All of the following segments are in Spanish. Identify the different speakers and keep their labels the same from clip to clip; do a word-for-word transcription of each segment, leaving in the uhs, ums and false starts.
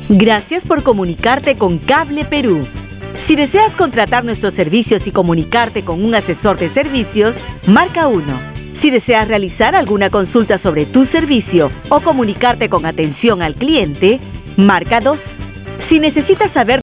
Speaker 1: Gracias por comunicarte con Cable Perú. Si deseas contratar nuestros servicios y comunicarte con un asesor de servicios, marca uno. Si deseas realizar alguna consulta sobre tu servicio o comunicarte con atención al cliente, marca dos. Si necesitas saber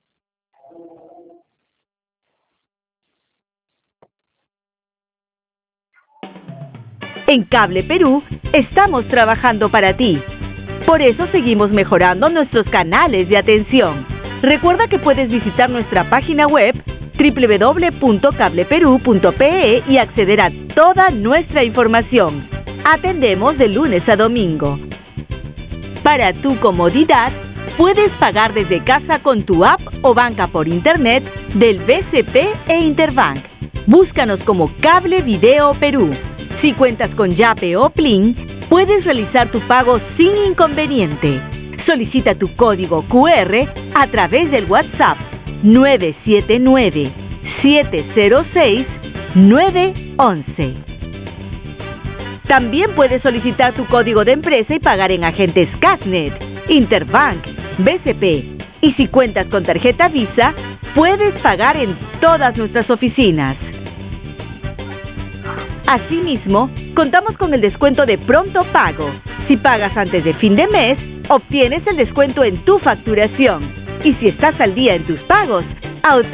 Speaker 1: En Cable Perú, estamos trabajando para ti. Por eso seguimos mejorando nuestros canales de atención. Recuerda que puedes visitar nuestra página web doble u doble u doble u punto cable perú punto pe e y acceder a toda nuestra información. Atendemos de lunes a domingo. Para tu comodidad, puedes pagar desde casa con tu app o banca por internet del B C P e Interbank. Búscanos como Cable Video Perú. Si cuentas con Yape o Plin, puedes realizar tu pago sin inconveniente. Solicita tu código cu erre a través del WhatsApp nueve siete nueve, siete cero seis, nueve once. También puedes solicitar tu código de empresa y pagar en agentes Casnet, Interbank, B C P. Y si cuentas con tarjeta Visa, puedes pagar en todas nuestras oficinas. Asimismo, contamos con el descuento de pronto pago. Si pagas antes de fin de mes, obtienes el descuento en tu facturación. Y si estás al día en tus pagos, auto